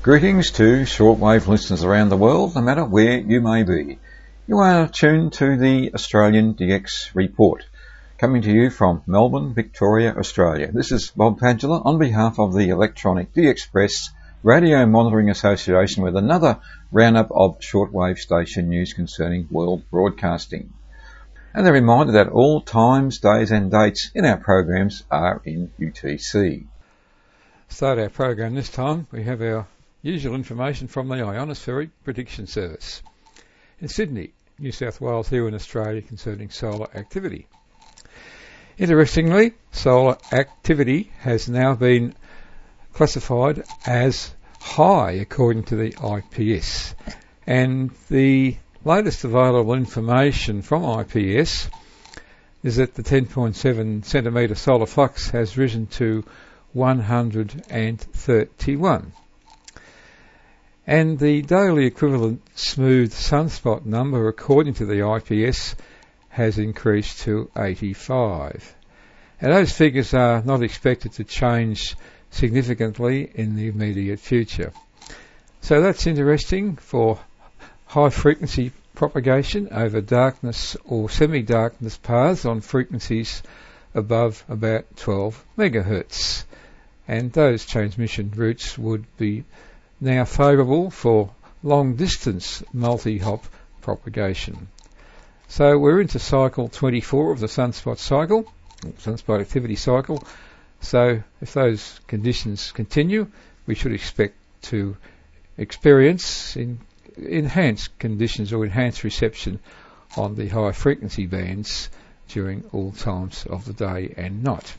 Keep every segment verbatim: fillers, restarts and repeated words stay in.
Greetings to shortwave listeners around the world, no matter where you may be. You are tuned to the Australian D X Report, coming to you from Melbourne, Victoria, Australia. This is Bob Padula on behalf of the Electronic D Express Radio Monitoring Association with another roundup of shortwave station news concerning world broadcasting. And a reminder that all times, days and dates in our programs are in U T C. Start our program this time. We have our usual information from the Ionospheric Prediction Service in Sydney, New South Wales, here in Australia, concerning solar activity. Interestingly, solar activity has now been classified as high according to the I P S, and the latest available information from I P S is that the ten point seven centimetre solar flux has risen to one hundred thirty-one. And the daily equivalent smooth sunspot number, according to the I P S, has increased to eighty-five. And those figures are not expected to change significantly in the immediate future. So that's interesting for high frequency propagation over darkness or semi-darkness paths on frequencies above about twelve megahertz. And those transmission routes would be now favourable for long-distance multi-hop propagation. So we're into cycle twenty-four of the sunspot cycle, sunspot activity cycle. So if those conditions continue, we should expect to experience in enhanced conditions or enhanced reception on the high frequency bands during all times of the day and night.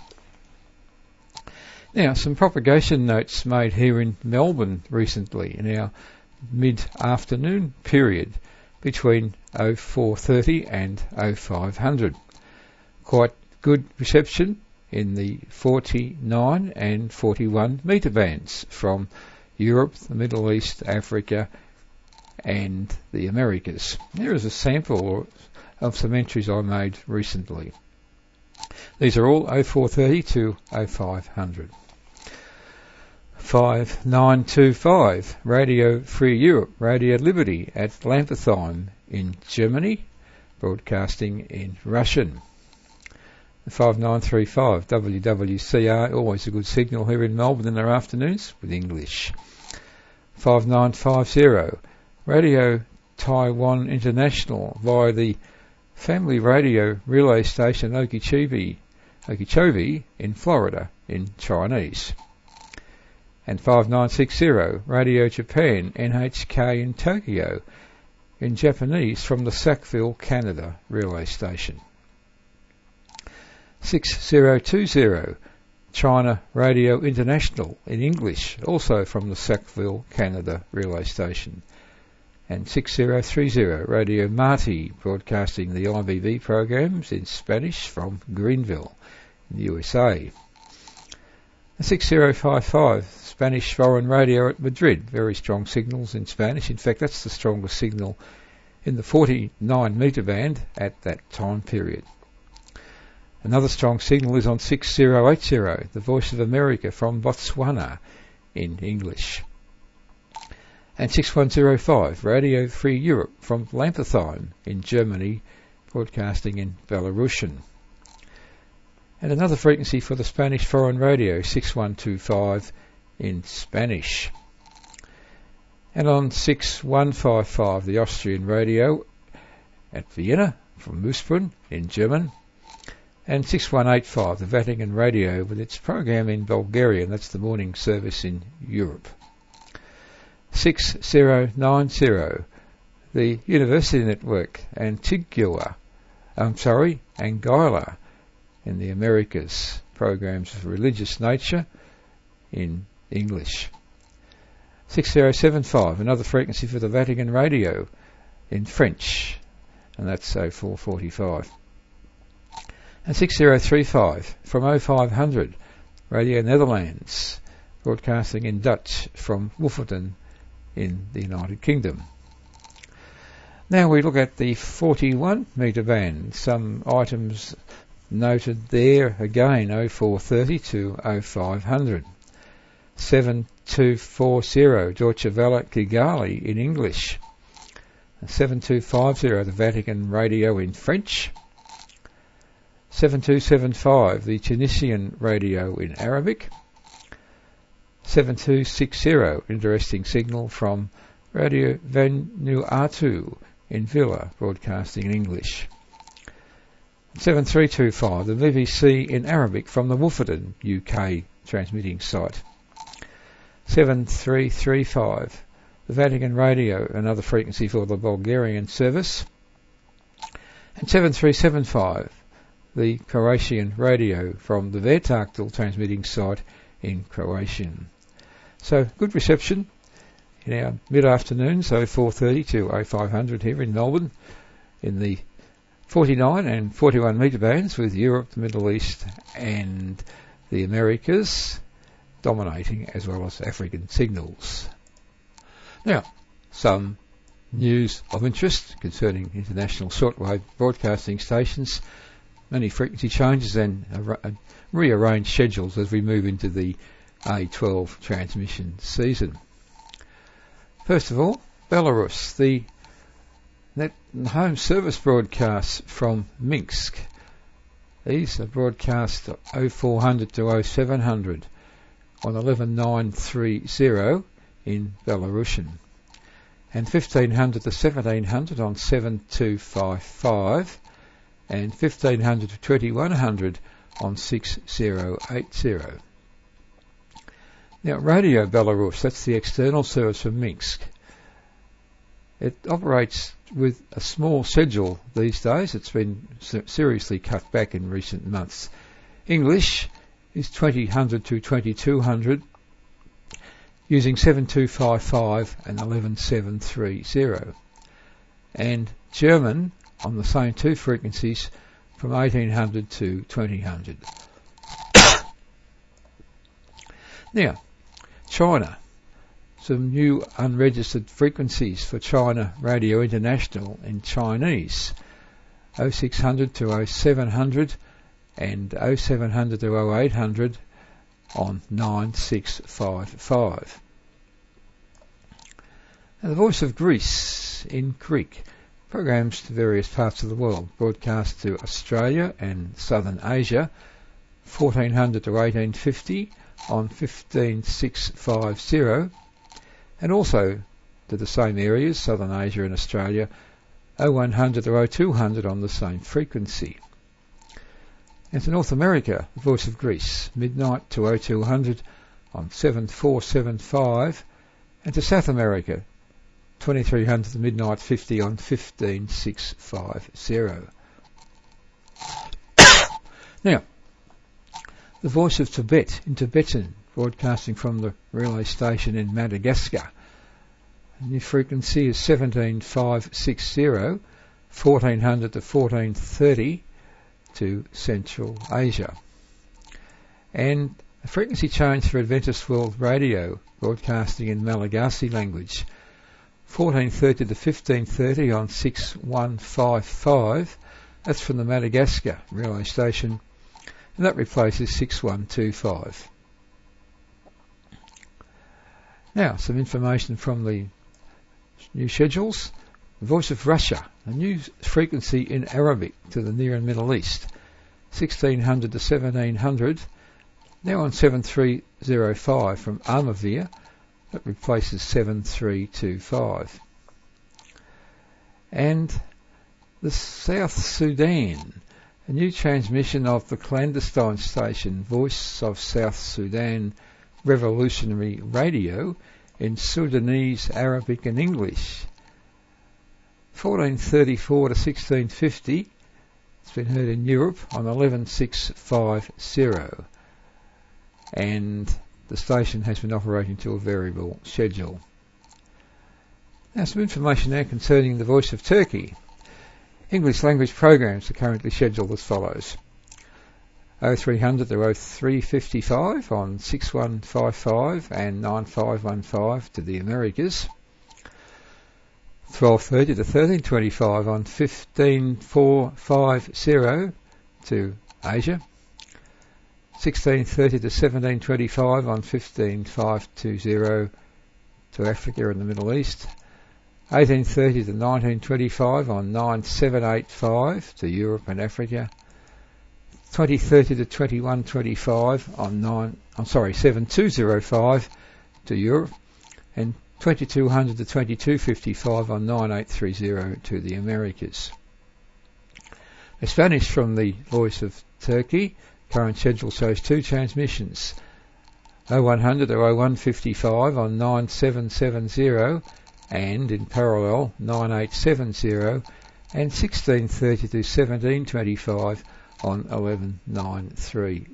Now, some propagation notes made here in Melbourne recently in our mid-afternoon period between oh four thirty and oh five hundred. Quite good reception in the forty-nine and forty-one metre bands from Europe, the Middle East, Africa and the Americas. Here is a sample of some entries I made recently. These are all oh four thirty to oh five hundred. five nine two five, Radio Free Europe, Radio Liberty at Lampertheim in Germany, broadcasting in Russian. five nine three five, W W C R, always a good signal here in Melbourne in their afternoons with English. five nine five zero, Radio Taiwan International via the Family Radio relay station Okeechobee, Okeechobee in Florida in Chinese. And five nine six zero, Radio Japan N H K in Tokyo in Japanese from the Sackville, Canada relay station. six zero two zero, China Radio International in English, also from the Sackville, Canada relay station. And six zero three zero, Radio Marti, broadcasting the I B V programs in Spanish from Greenville in the U S A. And six zero five five, Spanish Foreign Radio at Madrid, very strong signals in Spanish. In fact, that's the strongest signal in the forty-nine metre band at that time period. Another strong signal is on six zero eight zero, the Voice of America from Botswana in English. And six one zero five, Radio Free Europe from Lampertheim in Germany, broadcasting in Belarusian. And another frequency for the Spanish Foreign Radio, six one two five in Spanish. And on six one five five, the Austrian Radio at Vienna from Moosbrunn in German. And six one eight five, the Vatican Radio with its program in Bulgarian, that's the morning service in Europe. six zero nine zero, the University Network, Antigua, I'm sorry, Anguilla in the Americas, programs of religious nature in English. six zero seven five, another frequency for the Vatican Radio in French, and that's oh four forty-five. And six zero three five from oh five hundred, Radio Netherlands, broadcasting in Dutch from Wolferton in the United Kingdom. Now we look at the forty-one metre band. Some items noted there again, oh four thirty to oh five hundred. seven two forty Deutsche Welle Kigali in English, seven two five zero the Vatican Radio in French, seven two seven five the Tunisian Radio in Arabic, seven two six zero interesting signal from Radio Vanuatu in Villa, broadcasting in English, seven three two five the B B C in Arabic from the Wolferton, U K transmitting site, seven three three five the Vatican Radio, another frequency for the Bulgarian service, and seven three seven five the Croatian Radio from the Vertaktel transmitting site in Croatian. So good reception in our mid-afternoon, so four thirty to oh five hundred here in Melbourne, in the forty-nine and forty-one metre bands, with Europe, the Middle East and the Americas dominating, as well as African signals. Now, some news of interest concerning international shortwave broadcasting stations, many frequency changes and uh, rearranged schedules as we move into the A twelve transmission season. First of all, Belarus, the net home service broadcasts from Minsk. These are broadcast oh four hundred to oh seven hundred on eleven nine thirty in Belarusian, and fifteen hundred to seventeen hundred on seven two five five, and fifteen hundred to twenty-one hundred on six oh eight oh. Now, Radio Belarus, that's the external service from Minsk. It operates with a small schedule these days. It's been seriously cut back in recent months. English is twenty hundred to twenty-two hundred using seven two five five and eleven seven thirty, and German on the same two frequencies from eighteen hundred to twenty hundred. Now, China, some new unregistered frequencies for China Radio International in Chinese, oh six hundred to oh seven hundred and oh seven hundred to oh eight hundred on nine six five five. And the Voice of Greece in Greek, programs to various parts of the world, broadcast to Australia and Southern Asia, fourteen hundred to eighteen fifty on fifteen six fifty, and also to the same areas, Southern Asia and Australia, oh one hundred to oh two hundred on the same frequency. And to North America, the Voice of Greece, midnight to oh two hundred on seven four seven five, and to South America, twenty-three hundred to midnight fifty on fifteen six fifty. Now, the Voice of Tibet in Tibetan, broadcasting from the relay station in Madagascar. The new frequency is seventeen five sixty, fourteen hundred to fourteen thirty to Central Asia. And a frequency change for Adventist World Radio, broadcasting in Malagasy language, fourteen thirty to fifteen thirty on six one five five. That's from the Madagascar relay station, and that replaces six one two five. Now, some information from the new schedules. The Voice of Russia, a new frequency in Arabic to the Near and Middle East, sixteen hundred to seventeen hundred, now on seven three oh five from Armavir, that replaces seven three two five. And the South Sudan, a new transmission of the clandestine station Voice of South Sudan Revolutionary Radio in Sudanese, Arabic and English, fourteen thirty-four to sixteen fifty. It's been heard in Europe on eleven six fifty, and the station has been operating to a variable schedule. Now, some information now concerning the Voice of Turkey. English language programs are currently scheduled as follows: oh three hundred to oh three fifty-five on six one five five and nine five one five to the Americas, twelve thirty to thirteen twenty-five on fifteen four fifty to Asia, sixteen thirty to seventeen twenty-five on fifteen five twenty to Africa and the Middle East, eighteen thirty to nineteen twenty-five on nine seven eighty-five to Europe and Africa, twenty thirty to twenty-one twenty-five on nine, I'm sorry, seven two oh five to Europe, and twenty-two hundred to twenty-two fifty-five on nine eight thirty to the Americas. A Spanish from the Voice of Turkey. Current schedule shows two transmissions, oh one hundred to oh one fifty-five on nine seven seventy and in parallel nine eight seventy and sixteen thirty to seventeen twenty-five on eleven nine thirty.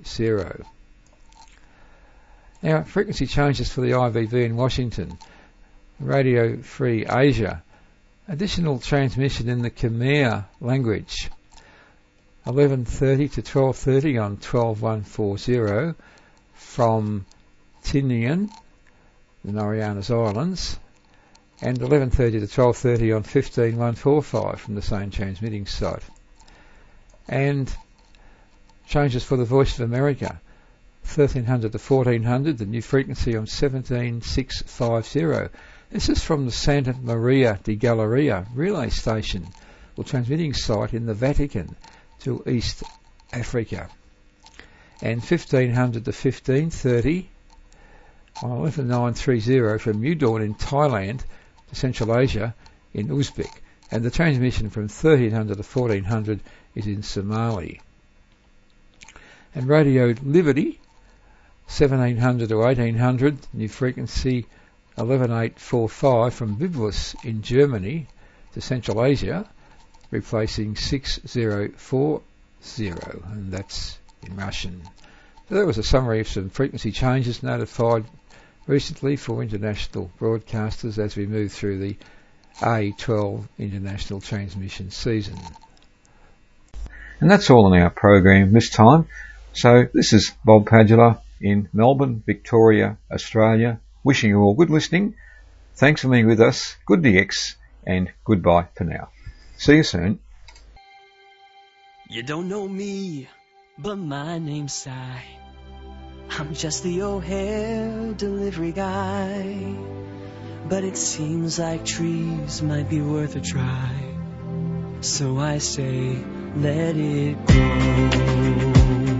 Now, frequency changes for the I V V in Washington. Radio Free Asia. Additional transmission in the Khmer language. eleven thirty to twelve thirty on twelve one forty from Tinian, the Marianas Islands, and eleven thirty to twelve thirty on fifteen one forty-five from the same transmitting site. And changes for the Voice of America. thirteen hundred to fourteen hundred, the new frequency on seventeen six fifty. This is from the Santa Maria di Galleria relay station, or transmitting site in the Vatican to East Africa. And fifteen hundred to fifteen thirty on eleven nine thirty from Udon in Thailand to Central Asia in Uzbek. And the transmission from thirteen hundred to fourteen hundred is in Somali. And Radio Liberty, seventeen hundred to eighteen hundred, new frequency eleven eight forty-five from Biblis in Germany to Central Asia, replacing six oh four oh, and that's in Russian. So that was a summary of some frequency changes notified recently for international broadcasters as we move through the A twelve international transmission season. And that's all on our program this time. So this is Bob Padula in Melbourne, Victoria, Australia, wishing you all good listening. Thanks for being with us. Good D X and goodbye for now. See you soon. You don't know me, but my name's Cy. I'm just the O'Hare delivery guy. But it seems like trees might be worth a try. So I say, let it grow.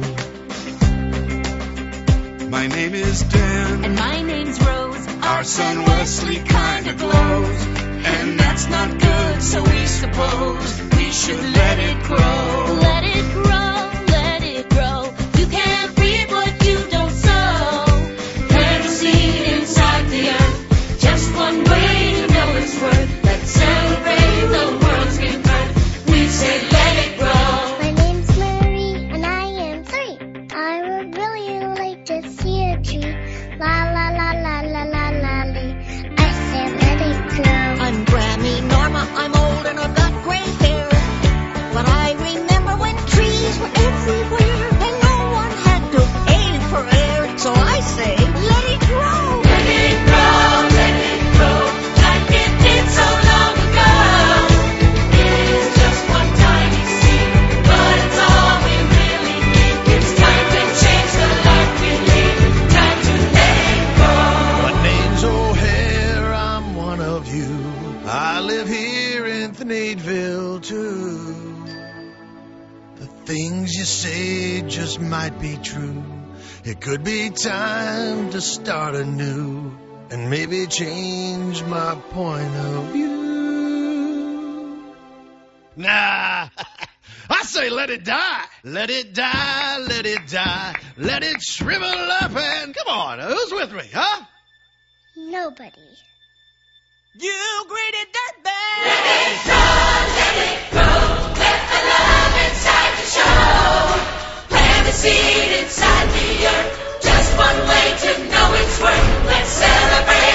My name is Dan. And my name's Rose. Our son Wesley kinda glows. And that's not good, so we suppose we should let it grow. Let it grow, let it grow. You can't reap what you don't sow. Plant a seed inside the earth. Just one way to know its worth. Let's celebrate the world's good birth. We say let it grow. My name's Mary and I am three. I would really like to see a tree. La la la la la la la lee. I said let it grow. I'm Grammy Norma, I'm old and I've got gray hair. But I remember when trees were everywhere and no one had to aim for air. So I say, let it grow. Let it grow, let it grow, like it did so long ago. It is just one tiny seed, but it's all we really need. It's time to change the life we lead. Time to let it go. My name's O'Hare, I'm one of you. I live here in Thneedville too. The things you say just might be true. It could be time to start anew and maybe change my point of view. Nah, I say let it die. Let it die, let it die. Let it shrivel up and come on, who's with me, huh? Nobody. You greedy dirtbag! Let it grow, let it grow, let the love inside you show. Plant a seed inside the earth, just one way to know its worth. Let's celebrate